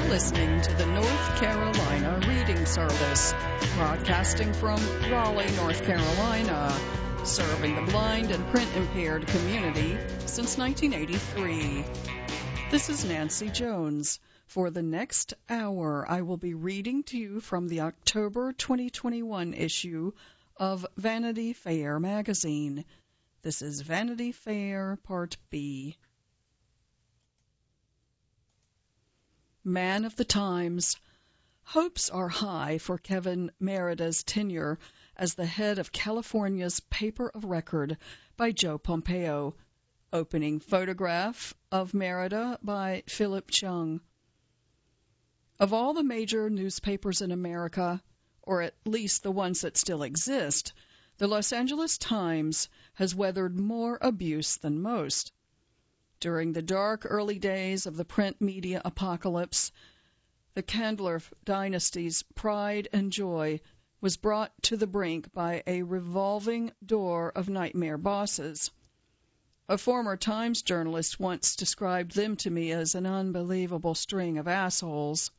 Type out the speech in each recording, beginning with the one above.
listening to the North Carolina Reading Service, broadcasting from Raleigh, North Carolina, serving the blind and print-impaired community since 1983. This is Nancy Jones. For the next hour, I will be reading to you from the October 2021 issue of Vanity Fair magazine. This is Vanity Fair Part B. Man of the Times. Hopes are high for Kevin Merida's tenure as the head of California's paper of record by Joe Pompeo. Opening photograph of Merida by Philip Chung. Of all the major newspapers in America, or at least the ones that still exist, the Los Angeles Times has weathered more abuse than most. During the dark early days of the print media apocalypse, the Candler dynasty's pride and joy was brought to the brink by a revolving door of nightmare bosses. A former Times journalist once described them to me as an unbelievable string of assholes.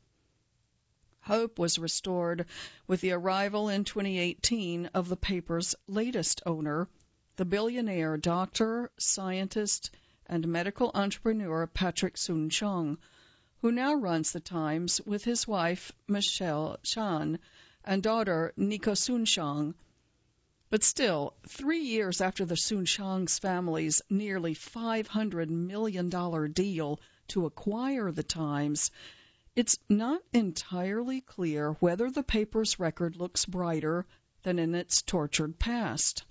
Hope was restored with the arrival in 2018 of the paper's latest owner, the billionaire doctor, scientist, and medical entrepreneur Patrick Soon-Shiong, who now runs the Times with his wife Michelle Chan and daughter Nico Soon-Shiong. But still, 3 years after the Soon-Shiong's family's nearly $500 million deal to acquire the Times, it's not entirely clear whether the paper's record looks brighter than in its tortured past.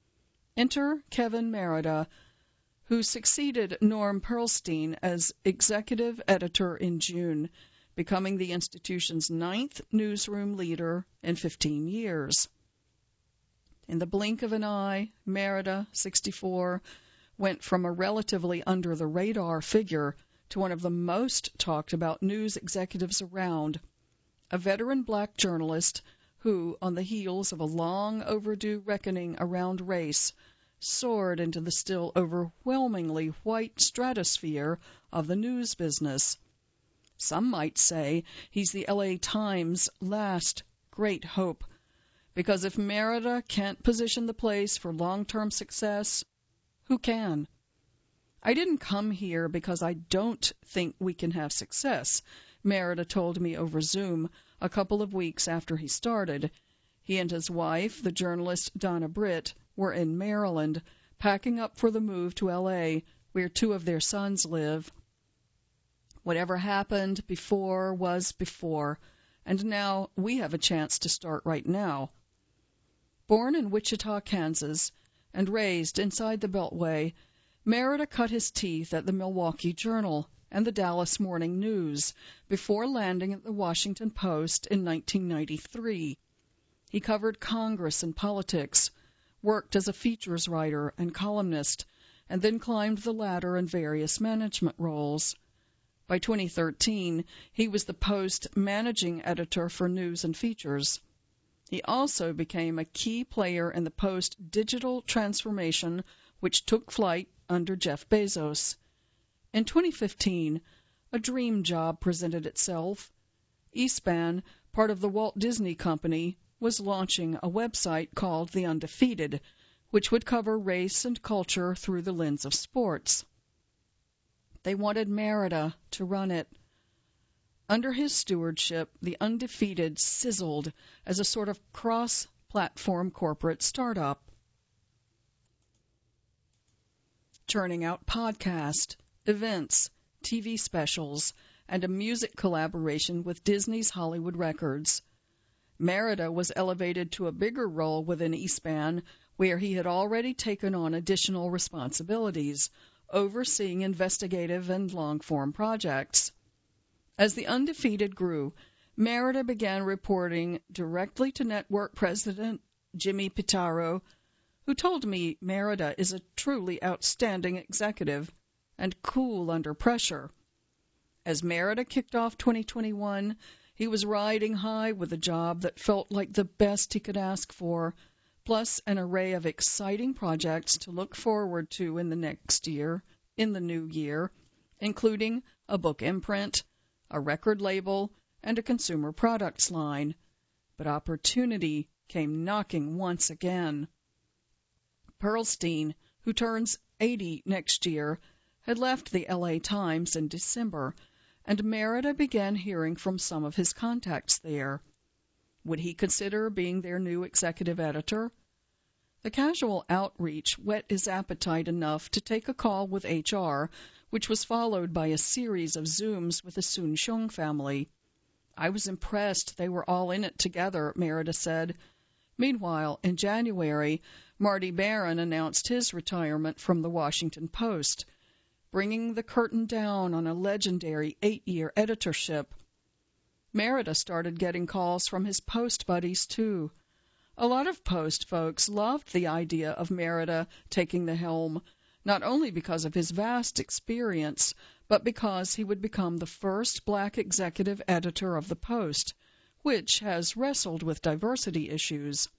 Enter Kevin Merida, who succeeded Norm Pearlstein as executive editor in June, becoming the institution's 9th newsroom leader in 15 years. In the blink of an eye, Merida, 64, went from a relatively under-the-radar figure to one of the most talked-about news executives around, a veteran black journalist who, on the heels of a long-overdue reckoning around race, soared into the still overwhelmingly white stratosphere of the news business. Some might say he's the LA Times' last great hope, because if Merida can't position the place for long-term success, who can? I didn't come here because I don't think we can have success, Merida told me over Zoom a couple of weeks after he started. He and his wife, the journalist Donna Britt, were in Maryland, packing up for the move to L.A., where 2 of their sons live. Whatever happened before was before, and now we have a chance to start right now. Born in Wichita, Kansas, and raised inside the Beltway, Merida cut his teeth at the Milwaukee Journal and the Dallas Morning News before landing at the Washington Post in 1993. He covered Congress and politics, worked as a features writer and columnist, and then climbed the ladder in various management roles. By 2013, he was the Post managing editor for news and features. He also became a key player in the Post digital transformation, which took flight under Jeff Bezos. In 2015, a dream job presented itself. Eastpan, part of the Walt Disney Company, was launching a website called The Undefeated, which would cover race and culture through the lens of sports. They wanted Merida to run it. Under his stewardship, The Undefeated sizzled as a sort of cross-platform corporate startup. Churning out podcasts, events, TV specials, and a music collaboration with Disney's Hollywood Records. Merida was elevated to a bigger role within Eastpan, where he had already taken on additional responsibilities, overseeing investigative and long-form projects. As The Undefeated grew, Merida began reporting directly to network president Jimmy Pitaro, who told me Merida is a truly outstanding executive and cool under pressure. As Merida kicked off 2021, he was riding high with a job that felt like the best he could ask for, plus an array of exciting projects to look forward to in the next year, in the new year, including a book imprint, a record label, and a consumer products line. But opportunity came knocking once again. Pearlstein, who turns 80 next year, had left the L.A. Times in December, and Merida began hearing from some of his contacts there. Would he consider being their new executive editor? The casual outreach whet his appetite enough to take a call with HR, which was followed by a series of Zooms with the Soon-Shiong family. I was impressed they were all in it together, Merida said. Meanwhile, in January, Marty Baron announced his retirement from the Washington Post, bringing the curtain down on a legendary 8-year editorship. Merida started getting calls from his Post buddies, too. A lot of Post folks loved the idea of Merida taking the helm, not only because of his vast experience, but because he would become the first black executive editor of the Post, which has wrestled with diversity issues.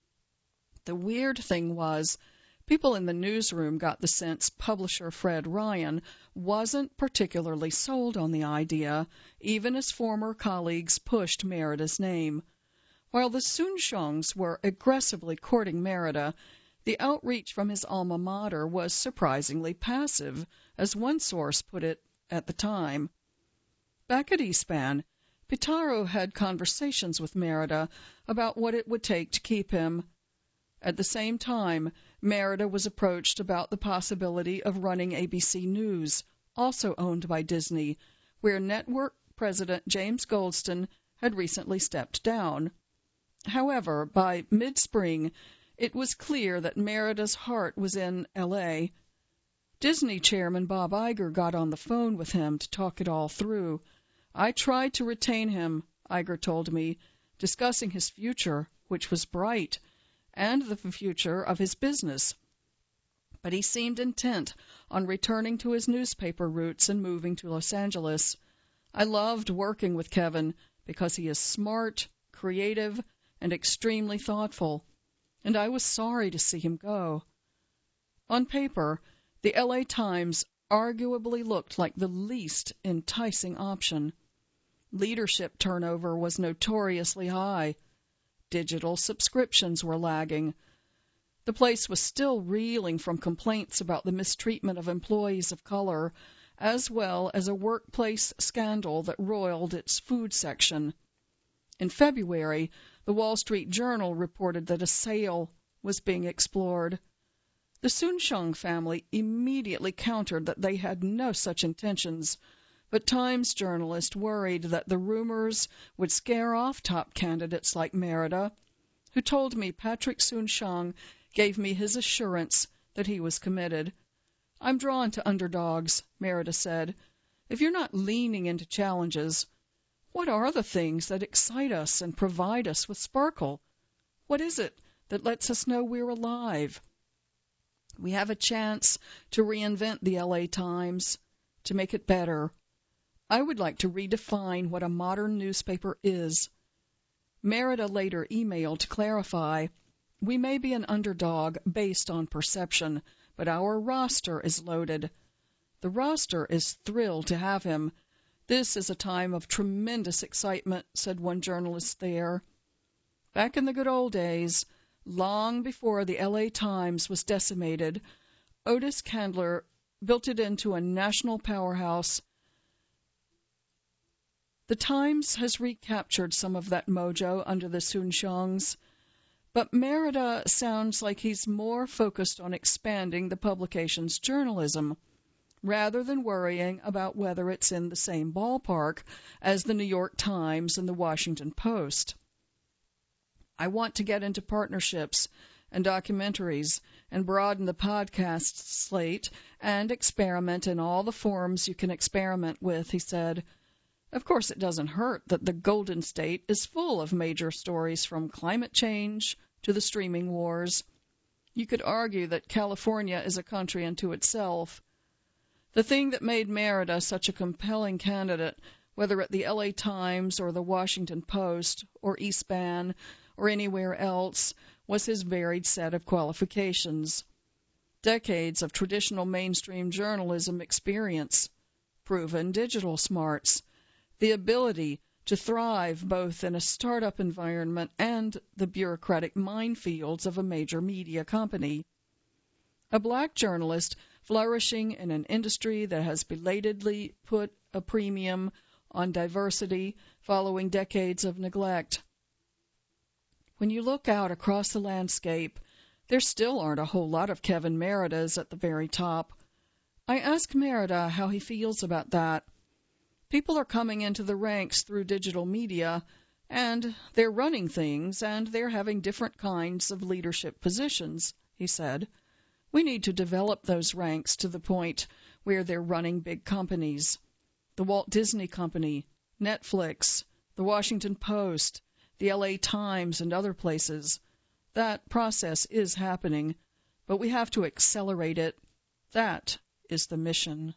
The weird thing was, people in the newsroom got the sense publisher Fred Ryan wasn't particularly sold on the idea, even as former colleagues pushed Merida's name. While the Soon-Shiongs were aggressively courting Merida, the outreach from his alma mater was surprisingly passive, as one source put it at the time. Back at Eastpan, Pitaro had conversations with Merida about what it would take to keep him. At the same time, Merida was approached about the possibility of running ABC News, also owned by Disney, where network president James Goldston had recently stepped down. However, by mid-spring, it was clear that Merida's heart was in L.A. Disney chairman Bob Iger got on the phone with him to talk it all through. I tried to retain him, Iger told me, discussing his future, which was bright, and the future of his business. But he seemed intent on returning to his newspaper roots and moving to Los Angeles. I loved working with Kevin because he is smart, creative, and extremely thoughtful, and I was sorry to see him go. On paper, the L.A. Times arguably looked like the least enticing option. Leadership turnover was notoriously high. Digital subscriptions were lagging. The place was still reeling from complaints about the mistreatment of employees of color, as well as a workplace scandal that roiled its food section. In February, the Wall Street Journal reported that a sale was being explored. The Soon-Shiong family immediately countered that they had no such intentions, but Times journalists worried that the rumors would scare off top candidates like Merida, who told me Patrick Soon-Shiong gave me his assurance that he was committed. I'm drawn to underdogs, Merida said. If you're not leaning into challenges, what are the things that excite us and provide us with sparkle? What is it that lets us know we're alive? We have a chance to reinvent the L.A. Times, to make it better. I would like to redefine what a modern newspaper is. Merida later emailed to clarify, we may be an underdog based on perception, but our roster is loaded. The roster is thrilled to have him. This is a time of tremendous excitement, said one journalist there. Back in the good old days, long before the L.A. Times was decimated, Otis Candler built it into a national powerhouse. The Times has recaptured some of that mojo under the Soon-Shiongs, but Merida sounds like he's more focused on expanding the publication's journalism, rather than worrying about whether it's in the same ballpark as the New York Times and the Washington Post. I want to get into partnerships and documentaries and broaden the podcast slate and experiment in all the forms you can experiment with, he said. Of course, it doesn't hurt that the Golden State is full of major stories from climate change to the streaming wars. You could argue that California is a country unto itself. The thing that made Merida such a compelling candidate, whether at the L.A. Times or the Washington Post or Eastpan or anywhere else, was his varied set of qualifications. Decades of traditional mainstream journalism experience, proven digital smarts, the ability to thrive both in a startup environment and the bureaucratic minefields of a major media company. A black journalist flourishing in an industry that has belatedly put a premium on diversity following decades of neglect. When you look out across the landscape, there still aren't a whole lot of Kevin Meridas at the very top. I ask Merida how he feels about that. People are coming into the ranks through digital media, and they're running things, and they're having different kinds of leadership positions, he said. We need to develop those ranks to the point where they're running big companies. The Walt Disney Company, Netflix, the Washington Post, the LA Times, and other places. That process is happening, but we have to accelerate it. That is the mission.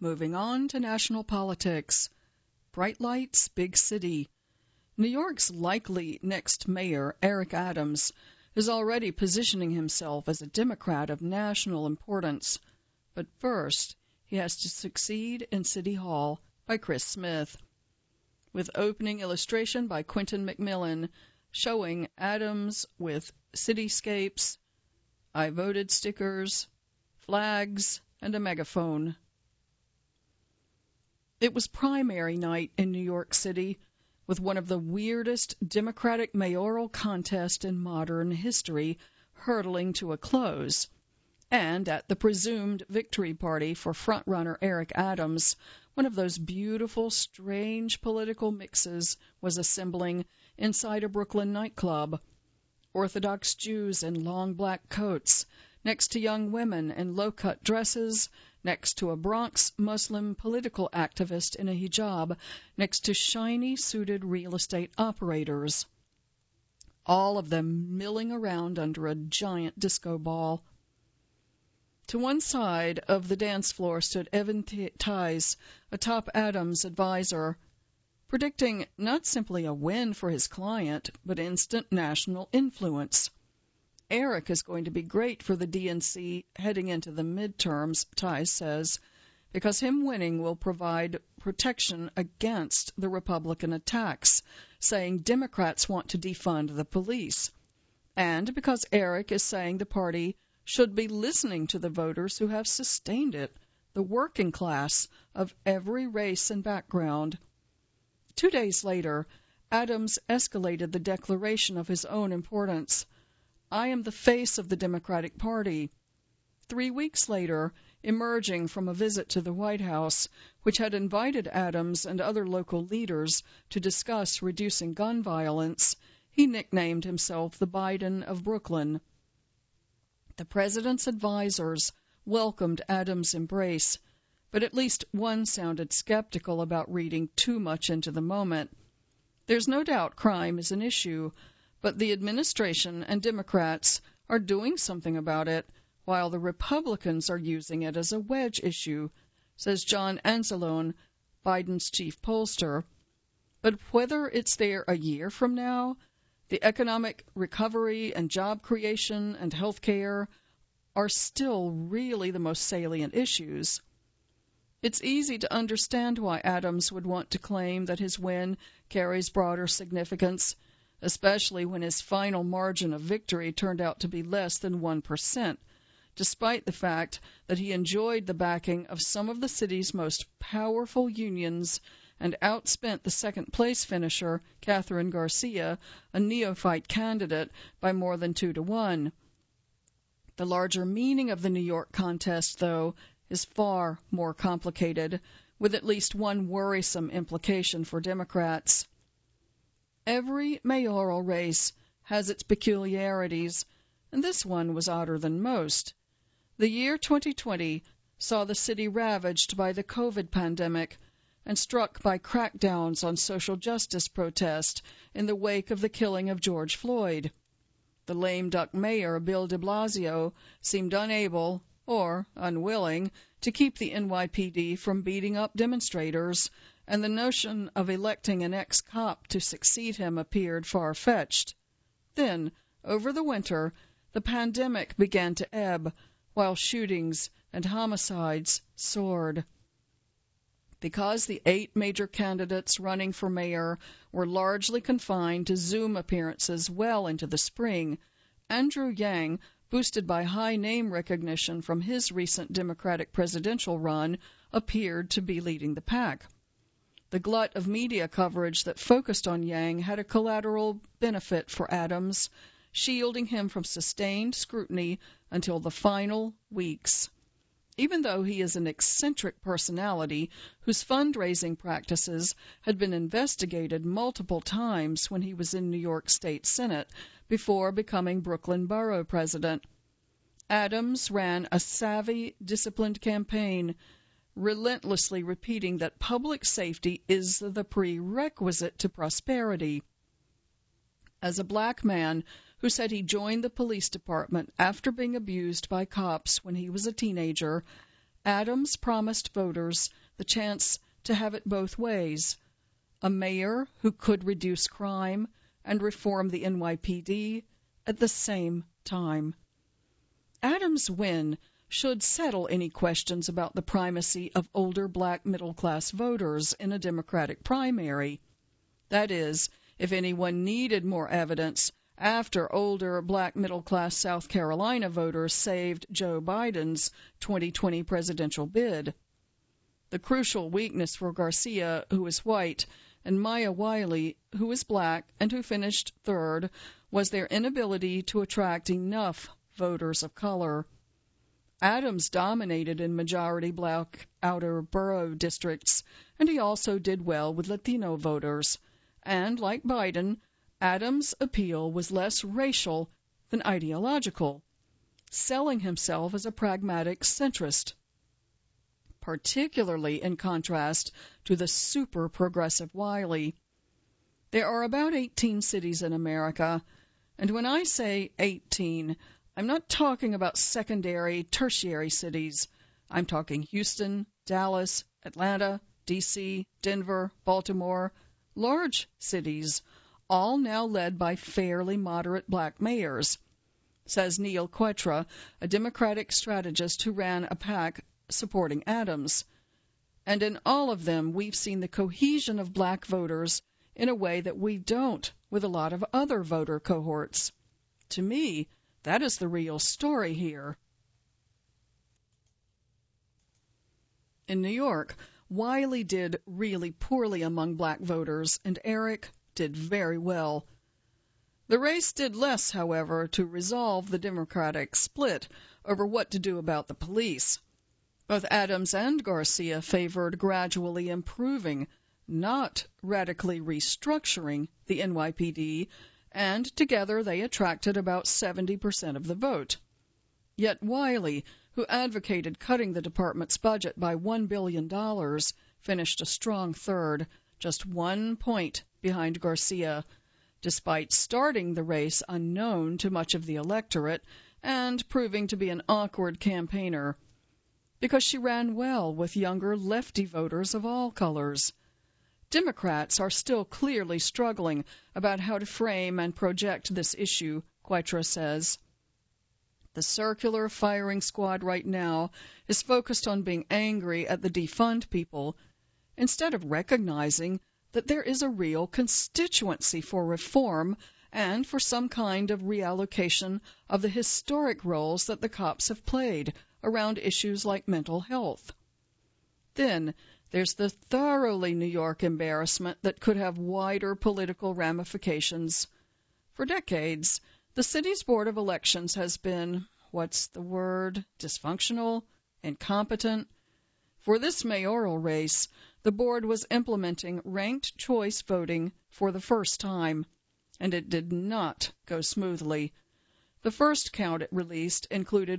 Moving on to national politics. Bright lights, big city. New York's likely next mayor, Eric Adams, is already positioning himself as a Democrat of national importance. But first, he has to succeed in City Hall by Chris Smith. With opening illustration by Quentin McMillan, showing Adams with cityscapes, I voted stickers, flags, and a megaphone. It was primary night in New York City, with one of the weirdest Democratic mayoral contests in modern history hurtling to a close. And at the presumed victory party for frontrunner Eric Adams, one of those beautiful, strange political mixes was assembling inside a Brooklyn nightclub. Orthodox Jews in long black coats, next to young women in low-cut dresses, next to a Bronx Muslim political activist in a hijab, next to shiny suited real estate operators. All of them milling around under a giant disco ball. To one side of the dance floor stood Evan Tice, a top Adams advisor, predicting not simply a win for his client, but instant national influence. Eric is going to be great for the DNC heading into the midterms, Tice says, because him winning will provide protection against the Republican attacks, saying Democrats want to defund the police, and because Eric is saying the party should be listening to the voters who have sustained it, the working class of every race and background. 2 days later, Adams escalated the declaration of his own importance. I am the face of the Democratic Party. 3 weeks later, emerging from a visit to the White House, which had invited Adams and other local leaders to discuss reducing gun violence, he nicknamed himself the Biden of Brooklyn. The president's advisors welcomed Adams' embrace, but at least one sounded skeptical about reading too much into the moment. There's no doubt crime is an issue, but the administration and Democrats are doing something about it, while the Republicans are using it as a wedge issue, says John Anzalone, Biden's chief pollster. But whether it's there a year from now, the economic recovery and job creation and health care are still really the most salient issues. It's easy to understand why Adams would want to claim that his win carries broader significance, especially when his final margin of victory turned out to be less than 1%, despite the fact that he enjoyed the backing of some of the city's most powerful unions and outspent the second-place finisher, Catherine Garcia, a neophyte candidate, by more than 2-1. The larger meaning of the New York contest, though, is far more complicated, with at least one worrisome implication for Democrats. Every mayoral race has its peculiarities, and this one was odder than most. The year 2020 saw the city ravaged by the COVID pandemic and struck by crackdowns on social justice protest in the wake of the killing of George Floyd. The lame duck mayor, Bill de Blasio, seemed unable or unwilling to keep the NYPD from beating up demonstrators, and the notion of electing an ex-cop to succeed him appeared far-fetched. Then, over the winter, the pandemic began to ebb, while shootings and homicides soared. Because the 8 major candidates running for mayor were largely confined to Zoom appearances well into the spring, Andrew Yang, boosted by high name recognition from his recent Democratic presidential run, appeared to be leading the pack. The glut of media coverage that focused on Yang had a collateral benefit for Adams, shielding him from sustained scrutiny until the final weeks. Even though he is an eccentric personality whose fundraising practices had been investigated multiple times when he was in New York State Senate before becoming Brooklyn Borough President, Adams ran a savvy, disciplined campaign, relentlessly repeating that public safety is the prerequisite to prosperity. As a black man who said he joined the police department after being abused by cops when he was a teenager, Adams promised voters the chance to have it both ways: a mayor who could reduce crime and reform the NYPD at the same time. Adams' win should settle any questions about the primacy of older black middle-class voters in a Democratic primary. That is, if anyone needed more evidence after older black middle-class South Carolina voters saved Joe Biden's 2020 presidential bid. The crucial weakness for Garcia, who is white, and Maya Wiley, who is black and who finished third, was their inability to attract enough voters of color. Adams dominated in majority black outer borough districts, and he also did well with Latino voters. And, like Biden, Adams' appeal was less racial than ideological, selling himself as a pragmatic centrist, particularly in contrast to the super progressive Wiley. There are about 18 cities in America, and when I say 18, I'm not talking about secondary, tertiary cities. I'm talking Houston, Dallas, Atlanta, D.C., Denver, Baltimore, large cities, all now led by fairly moderate black mayors, says Neil Quetra, a Democratic strategist who ran a PAC supporting Adams. And in all of them, we've seen the cohesion of black voters in a way that we don't with a lot of other voter cohorts. To me, that is the real story here. In New York, Wiley did really poorly among black voters, and Eric did very well. The race did less, however, to resolve the Democratic split over what to do about the police. Both Adams and Garcia favored gradually improving, not radically restructuring, the NYPD, and together they attracted about 70% of the vote. Yet Wiley, who advocated cutting the department's budget by $1 billion, finished a strong third, just 1 point behind Garcia, despite starting the race unknown to much of the electorate and proving to be an awkward campaigner, because she ran well with younger lefty voters of all colors. Democrats are still clearly struggling about how to frame and project this issue, Quetra says. The circular firing squad right now is focused on being angry at the defund people instead of recognizing that there is a real constituency for reform and for some kind of reallocation of the historic roles that the cops have played around issues like mental health. Then there's the thoroughly New York embarrassment that could have wider political ramifications. For decades, the city's Board of Elections has been, dysfunctional, incompetent. For this mayoral race, the board was implementing ranked choice voting for the first time, and it did not go smoothly. The first count it released included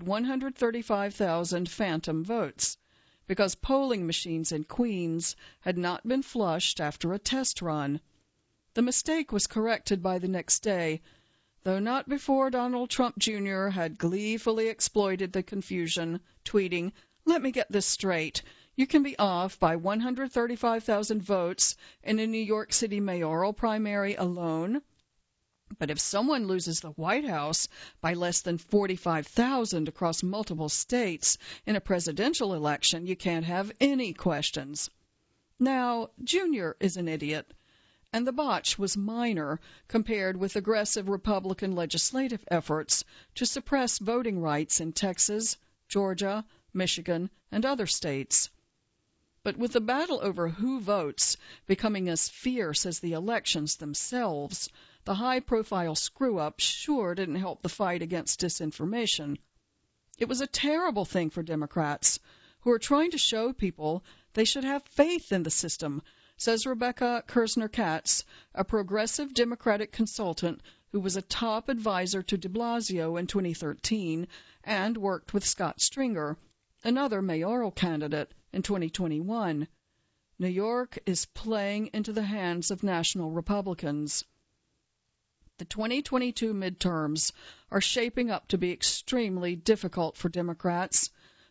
135,000 phantom votes, because polling machines in Queens had not been flushed after a test run. The mistake was corrected by the next day, though not before Donald Trump Jr. had gleefully exploited the confusion, tweeting, "Let me get this straight. You can be off by 135,000 votes in a New York City mayoral primary alone, but if someone loses the White House by less than 45,000 across multiple states in a presidential election, you can't have any questions." Now, Jr. is an idiot, and the botch was minor compared with aggressive Republican legislative efforts to suppress voting rights in Texas, Georgia, Michigan, and other states. But with the battle over who votes becoming as fierce as the elections themselves, the high-profile screw-up sure didn't help the fight against disinformation. It was a terrible thing for Democrats, who are trying to show people they should have faith in the system, says Rebecca Kirzner-Katz, a progressive Democratic consultant who was a top advisor to de Blasio in 2013 and worked with Scott Stringer, another mayoral candidate, in 2021. New York is playing into the hands of national Republicans. The 2022 midterms are shaping up to be extremely difficult for Democrats,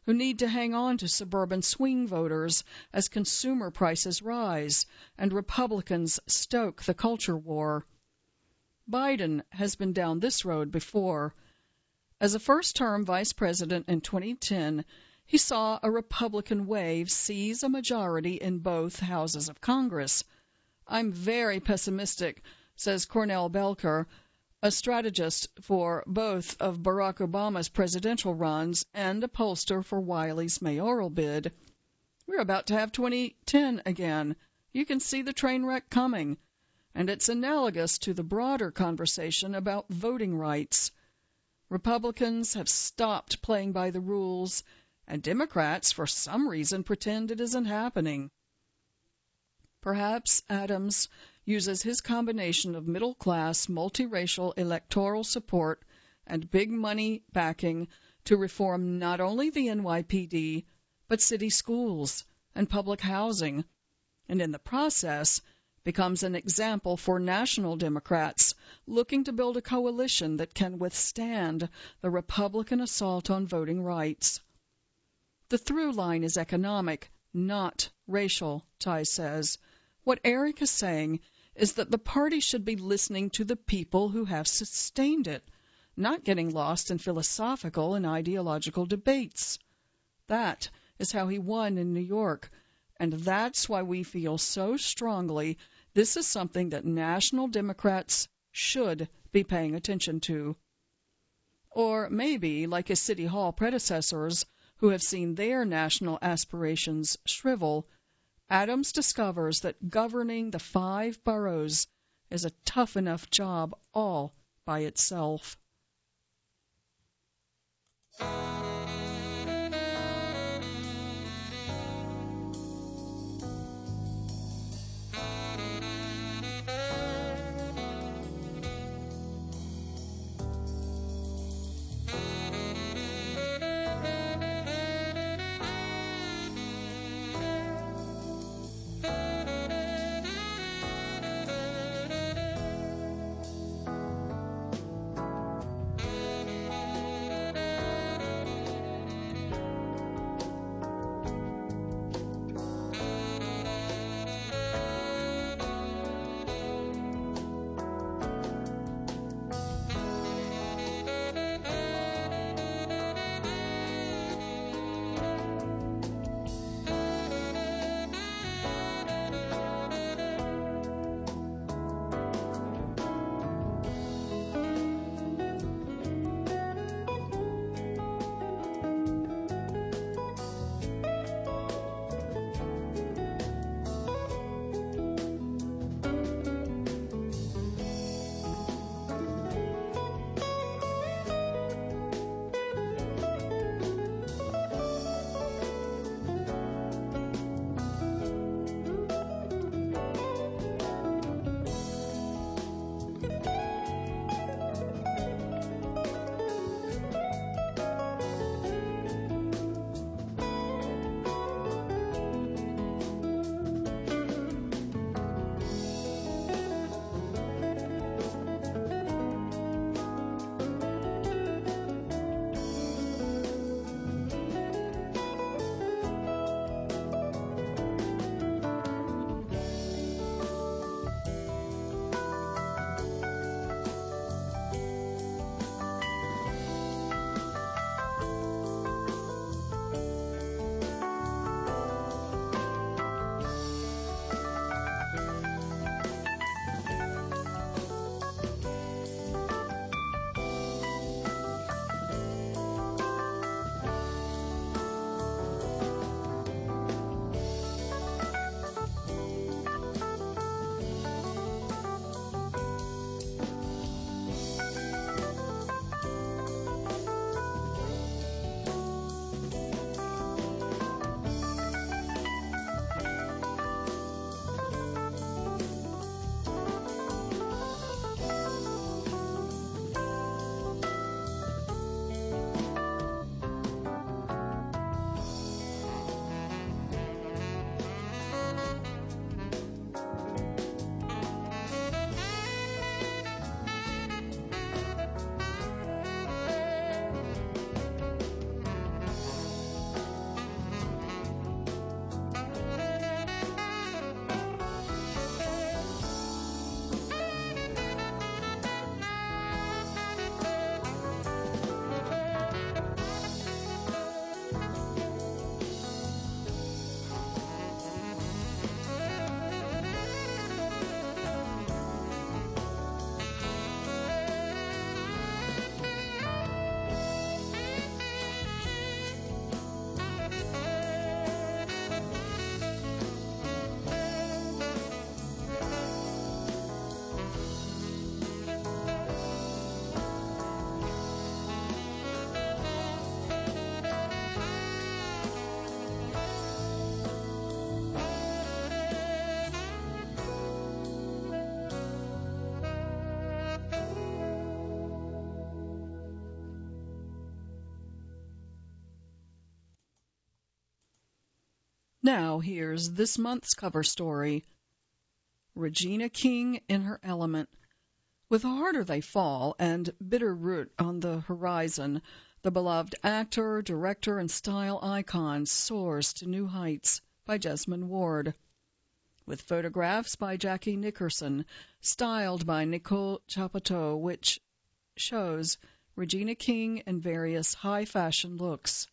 who need to hang on to suburban swing voters as consumer prices rise and Republicans stoke the culture war. Biden has been down this road before. As a first-term vice president in 2010, he saw a Republican wave seize a majority in both houses of Congress. I'm very pessimistic, says Cornell Belker, a strategist for both of Barack Obama's presidential runs and a pollster for Wiley's mayoral bid. We're about to have 2010 again. You can see the train wreck coming. And it's analogous to the broader conversation about voting rights. Republicans have stopped playing by the rules, and Democrats, for some reason, pretend it isn't happening. Perhaps Adams uses his combination of middle-class, multiracial electoral support and big money backing to reform not only the NYPD, but city schools and public housing, and in the process becomes an example for national Democrats looking to build a coalition that can withstand the Republican assault on voting rights. The through line is economic, not racial, Ty says. What Eric is saying is that the party should be listening to the people who have sustained it, not getting lost in philosophical and ideological debates. That is how he won in New York, and that's why we feel so strongly this is something that national Democrats should be paying attention to. Or maybe, like his City Hall predecessors who have seen their national aspirations shrivel, Adams discovers that governing the 5 boroughs is a tough enough job all by itself. Now here's this month's cover story. Regina King in her element. With Harder They Fall and Bitterroot on the horizon, the beloved actor, director, and style icon soars to new heights by Jesmyn Ward. With photographs by Jackie Nickerson, styled by Nicole Chapoteau, which shows Regina King in various high-fashion looks.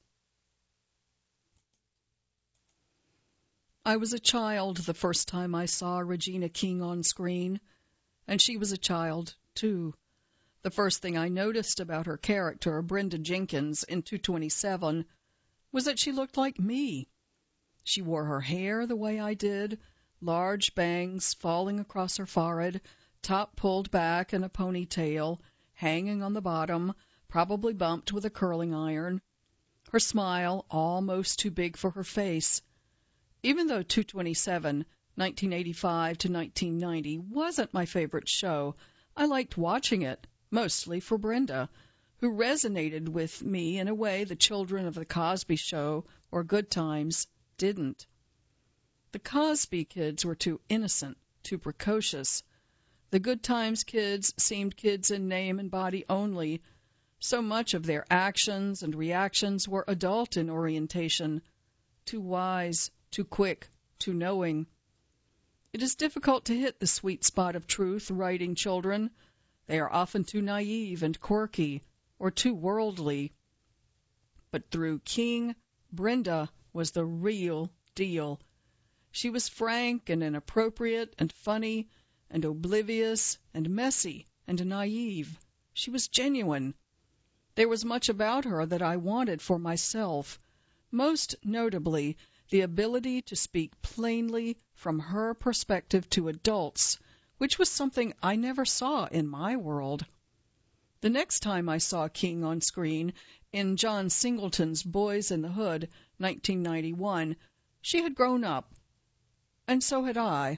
I was a child the first time I saw Regina King on screen, and she was a child, too. The first thing I noticed about her character, Brenda Jenkins, in 227, was that she looked like me. She wore her hair the way I did, large bangs falling across her forehead, top pulled back in a ponytail, hanging on the bottom, probably bumped with a curling iron. Her smile almost too big for her face. Even though 227, 1985 to 1990, wasn't my favorite show, I liked watching it, mostly for Brenda, who resonated with me in a way the children of The Cosby Show or Good Times didn't. The Cosby kids were too innocent, too precocious. The Good Times kids seemed kids in name and body only. So much of their actions and reactions were adult in orientation, too wise, too quick, too knowing. It is difficult to hit the sweet spot of truth writing children. They are often too naive and quirky, or too worldly. But through King, Brenda was the real deal. She was frank and inappropriate and funny and oblivious and messy and naive. She was genuine. There was much about her that I wanted for myself, most notably the ability to speak plainly from her perspective to adults, which was something I never saw in my world. The next time I saw King on screen, in John Singleton's Boys in the Hood, 1991, she had grown up, and so had I.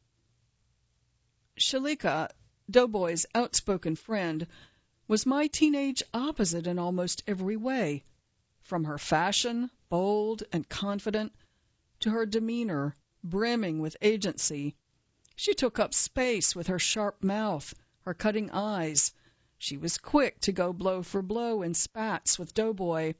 Shalika, Doughboy's outspoken friend, was my teenage opposite in almost every way, from her fashion, bold and confident, to her demeanor, brimming with agency. She took up space with her sharp mouth, her cutting eyes. She was quick to go blow for blow in spats with Doughboy,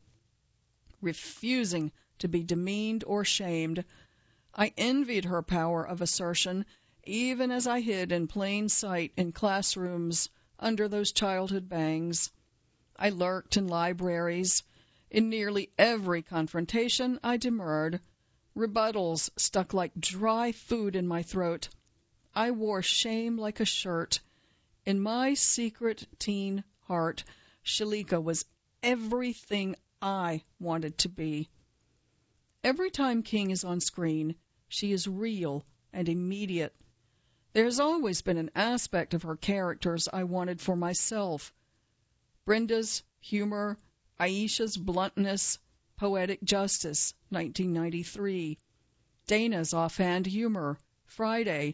refusing to be demeaned or shamed. I envied her power of assertion, even as I hid in plain sight in classrooms under those childhood bangs. I lurked in libraries. In nearly every confrontation, I demurred. Rebuttals stuck like dry food in my throat. I wore shame like a shirt. In my secret teen heart, Shalika was everything I wanted to be. Every time King is on screen, she is real and immediate. There has always been an aspect of her characters I wanted for myself. Brenda's humor, Aisha's bluntness, poetic justice, 1993. Dana's offhand humor, Friday,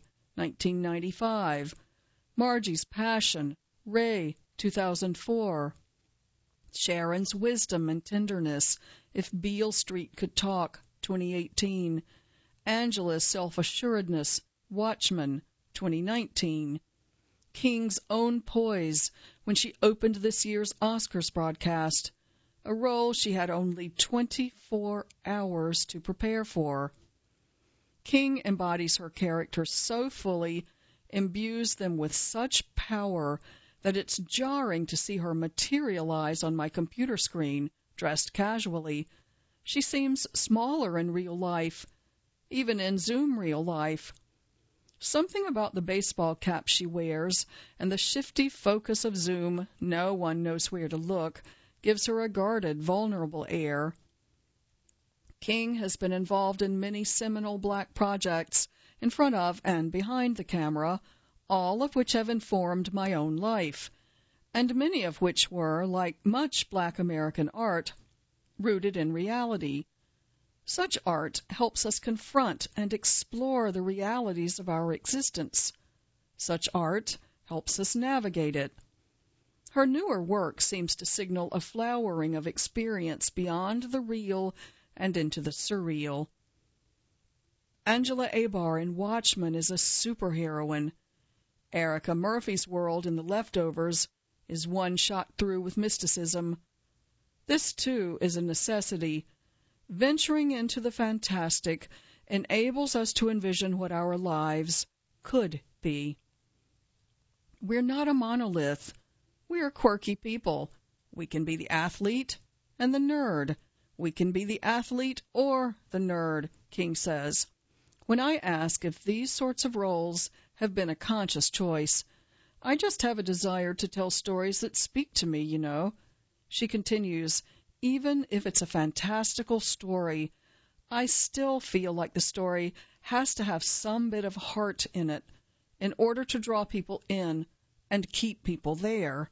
1995. Margie's passion, Ray, 2004. Sharon's wisdom and tenderness, If Beale Street Could Talk, 2018. Angela's self-assuredness, Watchmen, 2019. King's own poise when she opened this year's Oscars broadcast, a role she had only 24 hours to prepare for. King embodies her characters so fully, imbues them with such power, that it's jarring to see her materialize on my computer screen, dressed casually. She seems smaller in real life, even in Zoom real life. Something about the baseball cap she wears and the shifty focus of Zoom, no one knows where to look, gives her a guarded, vulnerable air. King has been involved in many seminal black projects in front of and behind the camera, all of which have informed my own life, and many of which were, like much black American art, rooted in reality. Such art helps us confront and explore the realities of our existence. Such art helps us navigate it. Her newer work seems to signal a flowering of experience beyond the real and into the surreal. Angela Abar in Watchmen is a superheroine. Erica Murphy's world in The Leftovers is one shot through with mysticism. This, too, is a necessity. Venturing into the fantastic enables us to envision what our lives could be. We're not a monolith. We are quirky people. We can be the athlete and the nerd. We can be the athlete or the nerd, King says. When I ask if these sorts of roles have been a conscious choice, I just have a desire to tell stories that speak to me, you know. She continues, even if it's a fantastical story, I still feel like the story has to have some bit of heart in it in order to draw people in and keep people there.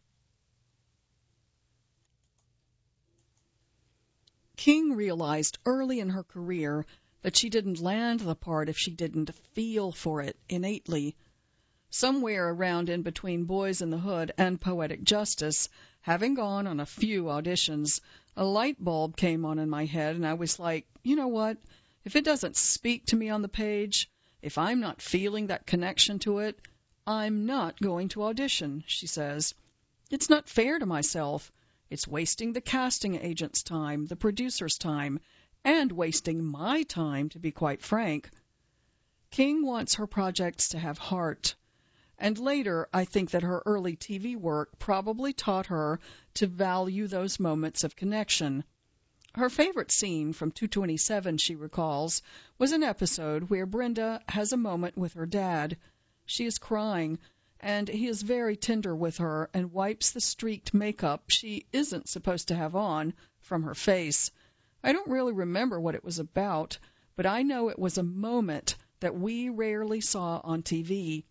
King realized early in her career that she didn't land the part if she didn't feel for it innately. Somewhere around in between Boys in the Hood and Poetic Justice, having gone on a few auditions, a light bulb came on in my head, and I was like, you know what? If it doesn't speak to me on the page, if I'm not feeling that connection to it, I'm not going to audition, she says. It's not fair to myself. It's wasting the casting agent's time, the producer's time, and wasting my time, to be quite frank. King wants her projects to have heart. And later, I think that her early TV work probably taught her to value those moments of connection. Her favorite scene from 227, she recalls, was an episode where Brenda has a moment with her dad. She is crying, and he is very tender with her and wipes the streaked makeup she isn't supposed to have on from her face. I don't really remember what it was about, but I know it was a moment that we rarely saw on TV.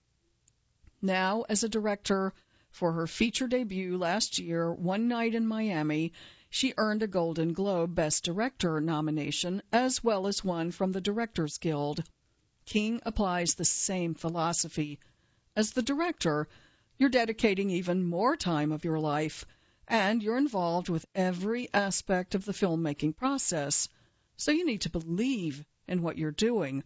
Now, as a director, for her feature debut last year, One Night in Miami, she earned a Golden Globe Best Director nomination, as well as one from the Directors Guild. King applies the same philosophy. As the director, you're dedicating even more time of your life, and you're involved with every aspect of the filmmaking process, so you need to believe in what you're doing.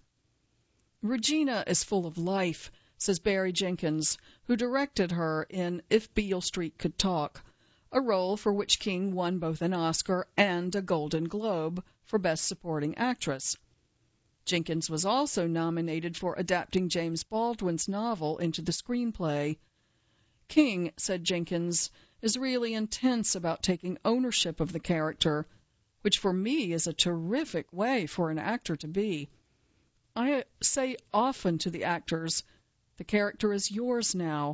Regina is full of life, says Barry Jenkins, who directed her in If Beale Street Could Talk, a role for which King won both an Oscar and a Golden Globe for Best Supporting Actress. Jenkins was also nominated for adapting James Baldwin's novel into the screenplay. King, said Jenkins, is really intense about taking ownership of the character, which for me is a terrific way for an actor to be. I say often to the actors, the character is yours now.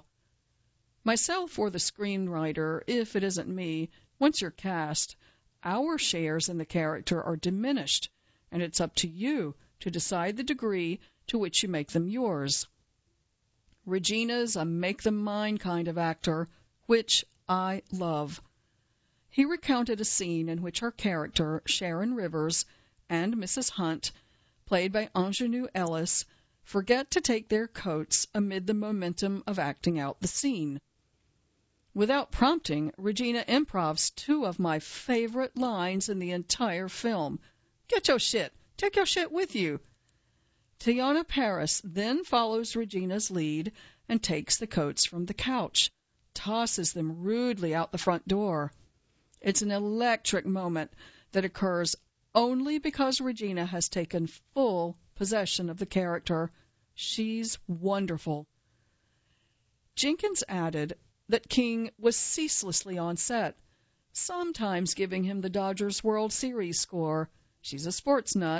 Myself or the screenwriter, if it isn't me, once you're cast, our shares in the character are diminished, and it's up to you to decide the degree to which you make them yours. Regina's a make-them-mine kind of actor, which I love. He recounted a scene in which her character, Sharon Rivers, and Mrs. Hunt, played by Ingenue Ellis, forget to take their coats amid the momentum of acting out the scene. Without prompting, Regina improvs two of my favorite lines in the entire film. Get your shit. Take your shit with you. Teyonah Parris then follows Regina's lead and takes the coats from the couch, tosses them rudely out the front door. It's an electric moment that occurs only because Regina has taken full possession of the character. She's wonderful. Jenkins added that King was ceaselessly on set, sometimes giving him the Dodgers World Series score. She's a sports nut.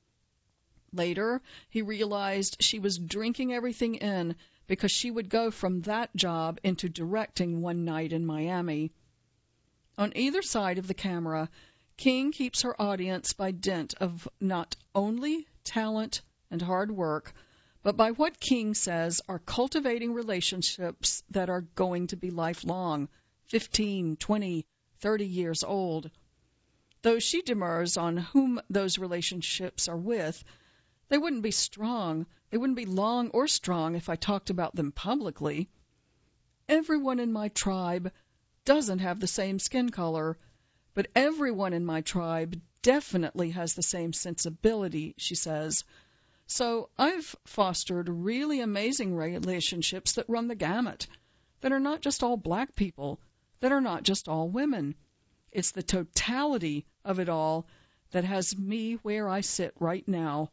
Later, he realized she was drinking everything in because she would go from that job into directing One Night in Miami. On either side of the camera, King keeps her audience by dint of not only talent and hard work, but by what King says are cultivating relationships that are going to be lifelong, 15, 20, 30 years old. Though she demurs on whom those relationships are with, they wouldn't be strong, they wouldn't be long or strong if I talked about them publicly. Everyone in my tribe doesn't have the same skin color, but everyone in my tribe definitely has the same sensibility, she says. So I've fostered really amazing relationships that run the gamut, that are not just all black people, that are not just all women. It's the totality of it all that has me where I sit right now.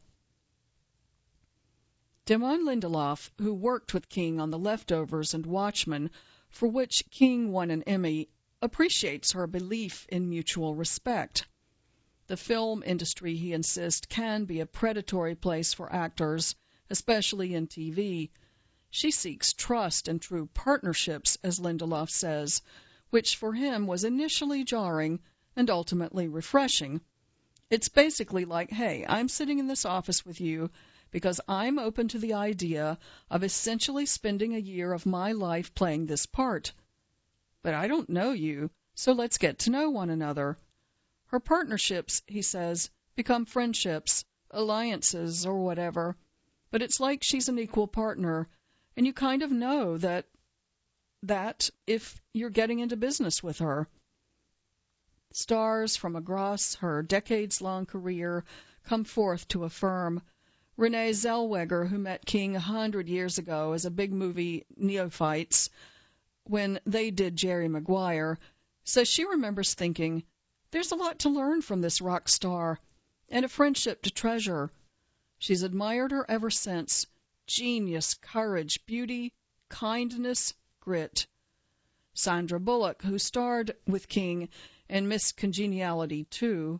Damon Lindelof, who worked with King on The Leftovers and Watchmen, for which King won an Emmy, appreciates her belief in mutual respect. The film industry, he insists, can be a predatory place for actors, especially in TV. She seeks trust and true partnerships, as Lindelof says, which for him was initially jarring and ultimately refreshing. It's basically like, hey, I'm sitting in this office with you because I'm open to the idea of essentially spending a year of my life playing this part. But I don't know you, so let's get to know one another. Her partnerships, he says, become friendships, alliances, or whatever. But it's like she's an equal partner, and you kind of know that if you're getting into business with her. Stars from across her decades-long career come forth to affirm. Renee Zellweger, who met King 100 years ago as a big movie neophytes when they did Jerry Maguire, says she remembers thinking, there's a lot to learn from this rock star and a friendship to treasure. She's admired her ever since. Genius, courage, beauty, kindness, grit. Sandra Bullock, who starred with King in Miss Congeniality 2,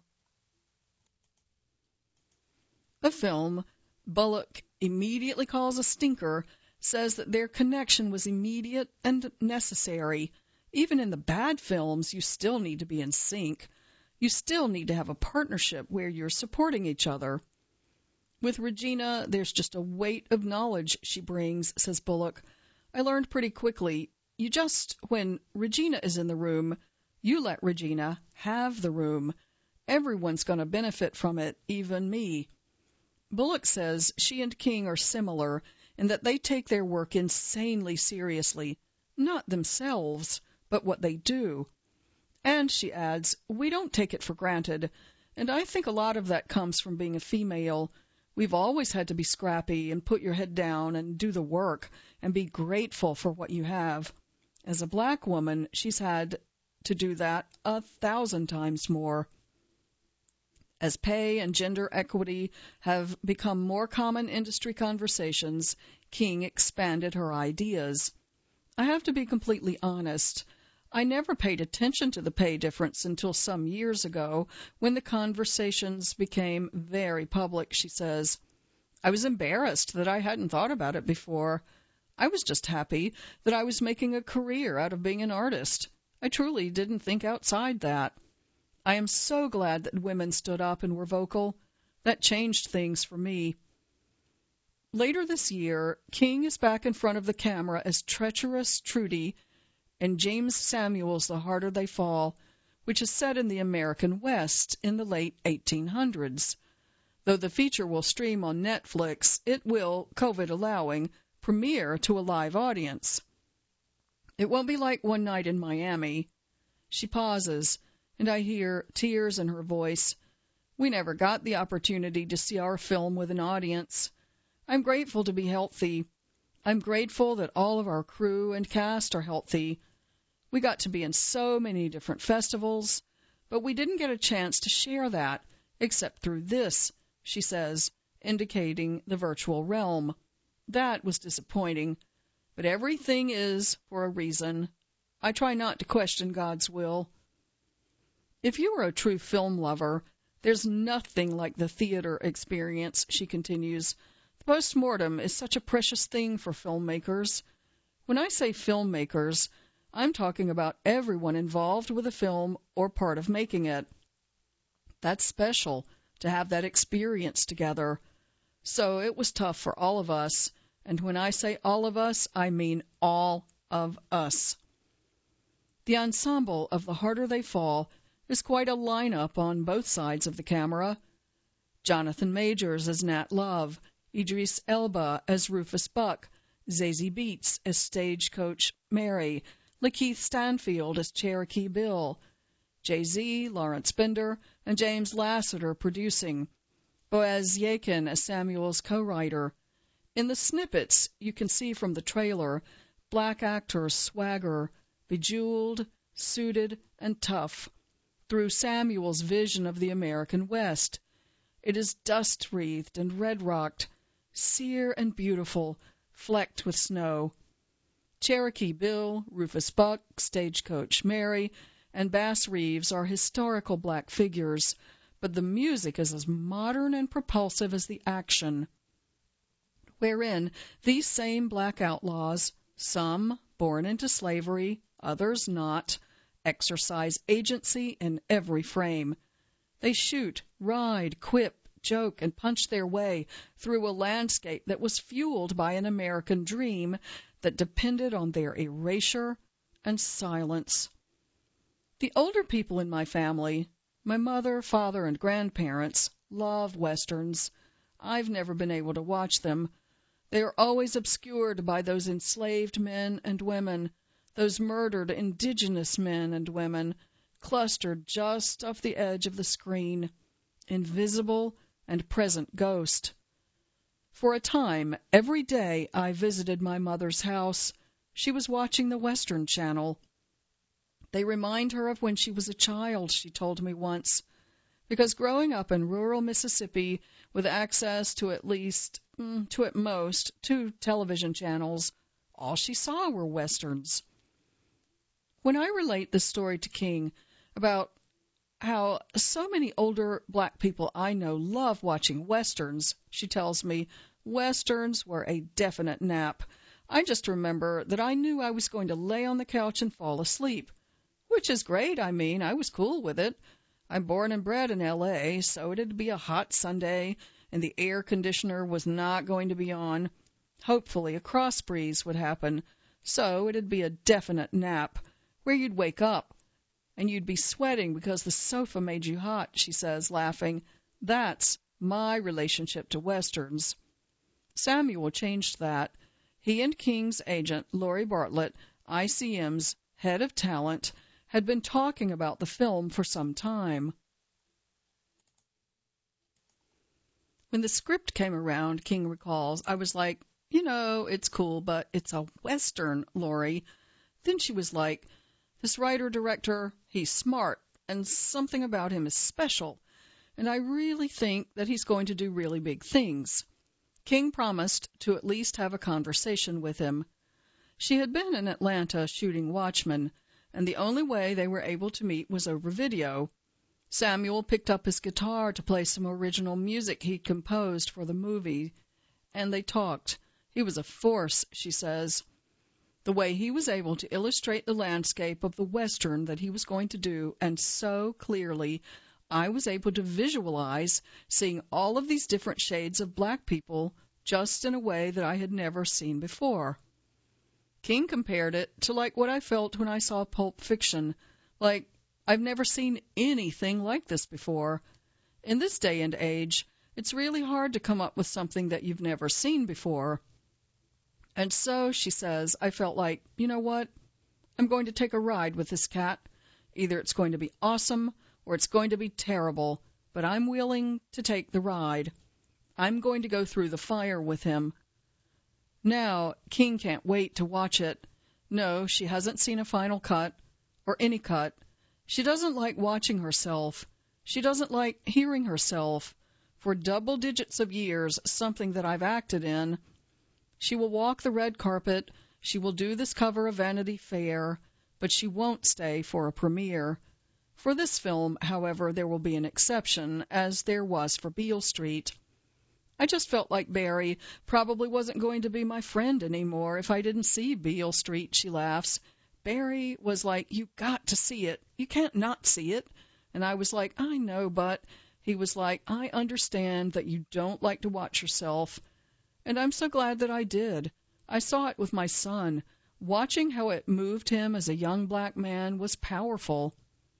a film Bullock immediately calls a stinker, says that their connection was immediate and necessary. Even in the bad films, you still need to be in sync. You still need to have a partnership where you're supporting each other. With Regina, there's just a weight of knowledge she brings, says Bullock. I learned pretty quickly, when Regina is in the room, you let Regina have the room. Everyone's going to benefit from it, even me. Bullock says she and King are similar in that they take their work insanely seriously, not themselves, but what they do. And, she adds, we don't take it for granted, and I think a lot of that comes from being a female. We've always had to be scrappy and put your head down and do the work and be grateful for what you have. As a black woman, she's had to do that 1,000 times more. As pay and gender equity have become more common industry conversations, King expanded her ideas. I have to be completely honest. I never paid attention to the pay difference until some years ago when the conversations became very public, she says. I was embarrassed that I hadn't thought about it before. I was just happy that I was making a career out of being an artist. I truly didn't think outside that. I am so glad that women stood up and were vocal. That changed things for me. Later this year, King is back in front of the camera as treacherous Trudy in James Samuel's The Harder They Fall, which is set in the American West in the late 1800s. Though the feature will stream on Netflix, it will, COVID allowing, premiere to a live audience. It won't be like One Night in Miami. She pauses, and I hear tears in her voice. We never got the opportunity to see our film with an audience. I'm grateful to be healthy. I'm grateful that all of our crew and cast are healthy. We got to be in so many different festivals, but we didn't get a chance to share that, except through this, she says, indicating the virtual realm. That was disappointing, but everything is for a reason. I try not to question God's will. If you are a true film lover, there's nothing like the theater experience, she continues. The postmortem is such a precious thing for filmmakers. When I say filmmakers, I'm talking about everyone involved with a film or part of making it. That's special, to have that experience together. So it was tough for all of us, and when I say all of us, I mean all of us. The ensemble of The Harder They Fall is quite a lineup on both sides of the camera. Jonathan Majors as Nat Love, Idris Elba as Rufus Buck, Zazie Beetz as Stagecoach Mary, Lakeith Stanfield as Cherokee Bill, Jay-Z, Lawrence Bender, and James Lasseter producing. Boaz Yakin as Samuel's co-writer. In the snippets, you can see from the trailer, black actors swagger, bejeweled, suited, and tough, through Samuel's vision of the American West. It is dust-wreathed and red-rocked, sere and beautiful, flecked with snow. Cherokee Bill, Rufus Buck, Stagecoach Mary, and Bass Reeves are historical black figures, but the music is as modern and propulsive as the action, wherein these same black outlaws, some born into slavery, others not, exercise agency in every frame. They shoot, ride, quip, joke, and punch their way through a landscape that was fueled by an American dream that depended on their erasure and silence. The older people in my family, my mother, father, and grandparents, love Westerns. I've never been able to watch them. They are always obscured by those enslaved men and women, those murdered indigenous men and women, clustered just off the edge of the screen, invisible and present ghost. For a time, every day I visited my mother's house, she was watching the Western Channel. They remind her of when she was a child, she told me once, because growing up in rural Mississippi with access to at most 2 television channels, all she saw were Westerns. When I relate this story to King about how so many older black people I know love watching Westerns, she tells me, Westerns were a definite nap. I just remember that I knew I was going to lay on the couch and fall asleep, which is great. I mean, I was cool with it. I'm born and bred in L.A., so it'd be a hot Sunday, and the air conditioner was not going to be on. Hopefully a cross breeze would happen, so it'd be a definite nap, where you'd wake up, and you'd be sweating because the sofa made you hot, she says, laughing. That's my relationship to Westerns. Samuel changed that. He and King's agent, Lori Bartlett, ICM's head of talent, had been talking about the film for some time. When the script came around, King recalls, I was like, it's cool, but it's a Western, Lori. Then she was like, this writer-director, he's smart, and something about him is special, and I really think that he's going to do really big things. King promised to at least have a conversation with him. She had been in Atlanta shooting Watchmen, and the only way they were able to meet was over video. Samuel picked up his guitar to play some original music he'd composed for the movie, and they talked. He was a force, she says. The way he was able to illustrate the landscape of the Western that he was going to do, and so clearly, I was able to visualize seeing all of these different shades of black people just in a way that I had never seen before. King compared it to like what I felt when I saw Pulp Fiction, like I've never seen anything like this before. In this day and age, it's really hard to come up with something that you've never seen before. And so, she says, I felt like, you know what? I'm going to take a ride with this cat. Either it's going to be awesome or it's going to be terrible, but I'm willing to take the ride. I'm going to go through the fire with him. Now, King can't wait to watch it. No, she hasn't seen a final cut, or any cut. She doesn't like watching herself. She doesn't like hearing herself. For double digits of years, something that I've acted in. She will walk the red carpet, she will do this cover of Vanity Fair, but she won't stay for a premiere. For this film, however, there will be an exception, as there was for Beale Street. I just felt like Barry probably wasn't going to be my friend anymore if I didn't see Beale Street, she laughs. Barry was like, you got to see it. You can't not see it. And I was like, I know, but he was like, I understand that you don't like to watch yourself. And I'm so glad that I did. I saw it with my son. Watching how it moved him as a young black man was powerful.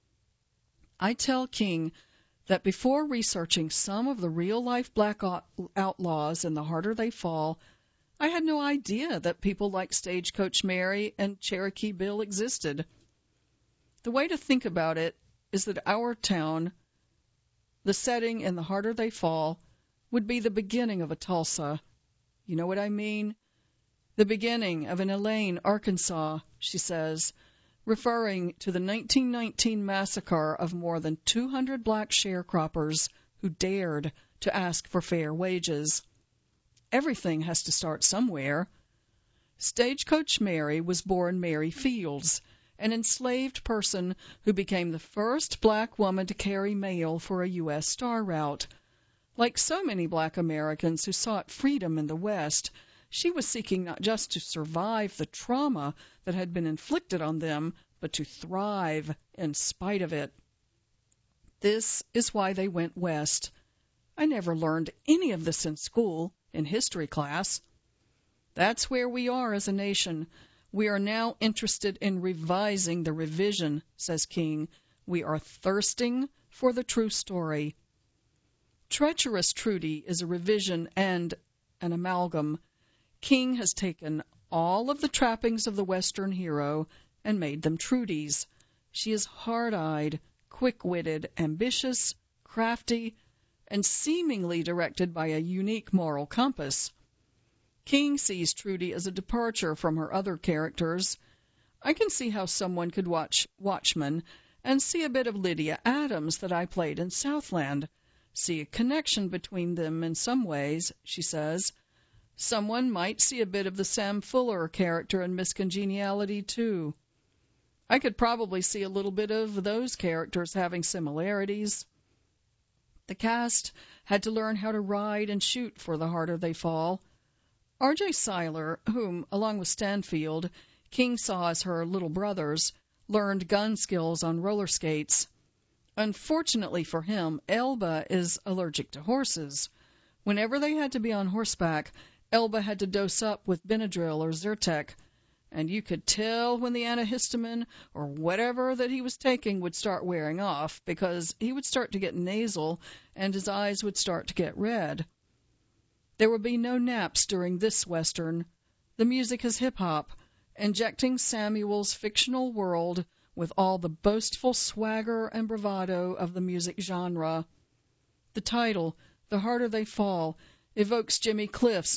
I tell King that before researching some of the real-life black outlaws in The Harder They Fall, I had no idea that people like Stagecoach Mary and Cherokee Bill existed. The way to think about it is that our town, the setting in The Harder They Fall, would be the beginning of a Tulsa. You know what I mean? The beginning of an Elaine, Arkansas, she says, referring to the 1919 massacre of more than 200 black sharecroppers who dared to ask for fair wages. Everything has to start somewhere. Stagecoach Mary was born Mary Fields, an enslaved person who became the first black woman to carry mail for a U.S. star route. Like so many black Americans who sought freedom in the West, she was seeking not just to survive the trauma that had been inflicted on them, but to thrive in spite of it. This is why they went west. I never learned any of this in school, in history class. That's where we are as a nation. We are now interested in revising the revision, says King. We are thirsting for the true story. Treacherous Trudy is a revision and an amalgam. King has taken all of the trappings of the Western hero and made them Trudies. She is hard-eyed, quick-witted, ambitious, crafty, and seemingly directed by a unique moral compass. King sees Trudy as a departure from her other characters. I can see how someone could watch Watchmen and see a bit of Lydia Adams that I played in Southland, see a connection between them in some ways, she says. Someone might see a bit of the Sam Fuller character in Miss Congeniality, too. I could probably see a little bit of those characters having similarities. The cast had to learn how to ride and shoot for The Harder They Fall. R.J. Seiler, whom, along with Stanfield, King saw as her little brothers, learned gun skills on roller skates. Unfortunately for him, Elba is allergic to horses. Whenever they had to be on horseback, Elba had to dose up with Benadryl or Zyrtec, and you could tell when the antihistamine or whatever that he was taking would start wearing off, because he would start to get nasal and his eyes would start to get red. There will be no naps during this Western. The music is hip-hop, injecting Samuel's fictional world with all the boastful swagger and bravado of the music genre. The title, The Harder They Fall, evokes Jimmy Cliff's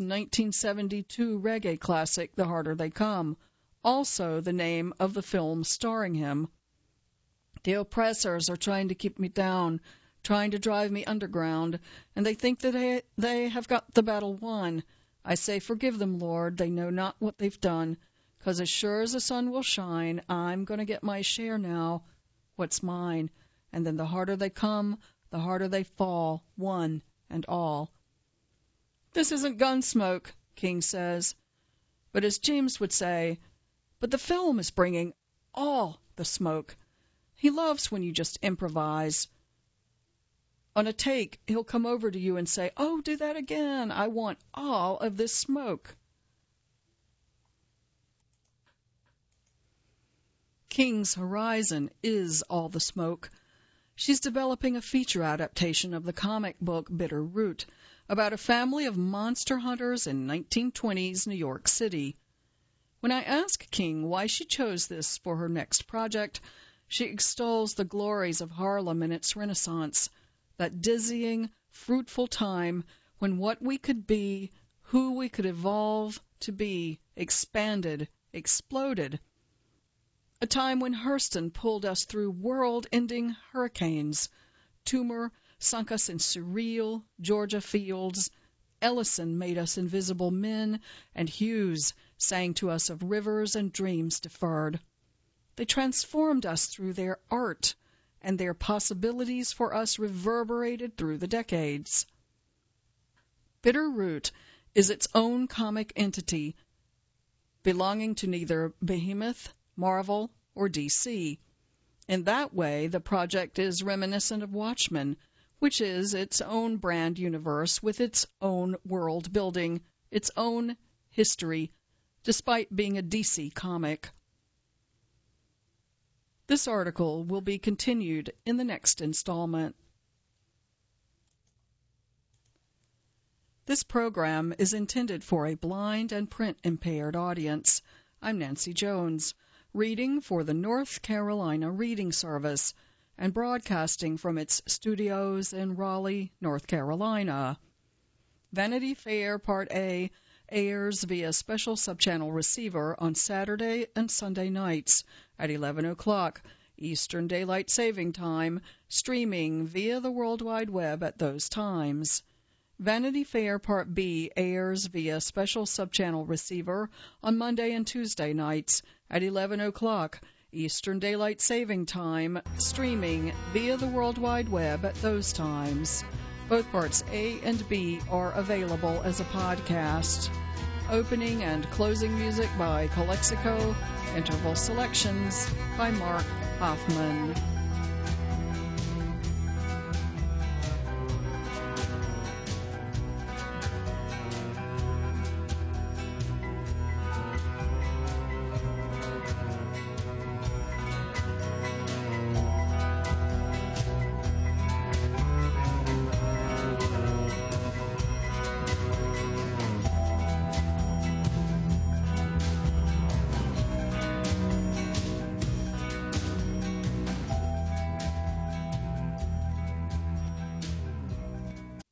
1972 reggae classic, The Harder They Come, also the name of the film starring him. The oppressors are trying to keep me down, trying to drive me underground, and they think that they have got the battle won. I say, forgive them, Lord, they know not what they've done, 'cause as sure as the sun will shine, I'm going to get my share now, what's mine, and then the harder they come, the harder they fall, one and all. This isn't Gunsmoke, King says, but as James would say, but the film is bringing all the smoke. He loves when you just improvise. On a take, he'll come over to you and say, oh, do that again. I want all of this smoke. King's horizon is all the smoke. She's developing a feature adaptation of the comic book Bitter Root about a family of monster hunters in 1920s New York City. When I ask King why she chose this for her next project, she extols the glories of Harlem in its Renaissance, that dizzying, fruitful time when what we could be, who we could evolve to be, expanded, exploded. A time when Hurston pulled us through world-ending hurricanes. Toomer sunk us in surreal Georgia fields. Ellison made us invisible men, and Hughes sang to us of rivers and dreams deferred. They transformed us through their art, and their possibilities for us reverberated through the decades. Bitter Root is its own comic entity, belonging to neither Behemoth, Marvel, or DC. In that way, the project is reminiscent of Watchmen, which is its own brand universe with its own world building, its own history, despite being a DC comic. This article will be continued in the next installment. This program is intended for a blind and print-impaired audience. I'm Nancy Jones, reading for the North Carolina Reading Service and broadcasting from its studios in Raleigh, North Carolina. Vanity Fair Part A airs via special subchannel receiver on Saturday and Sunday nights at 11 o'clock Eastern Daylight Saving Time, streaming via the World Wide Web at those times. Vanity Fair Part B airs via special subchannel receiver on Monday and Tuesday nights at 11 o'clock Eastern Daylight Saving Time, streaming via the World Wide Web at those times. Both parts A and B are available as a podcast. Opening and closing music by Calexico. Interval selections by Mark Hoffman.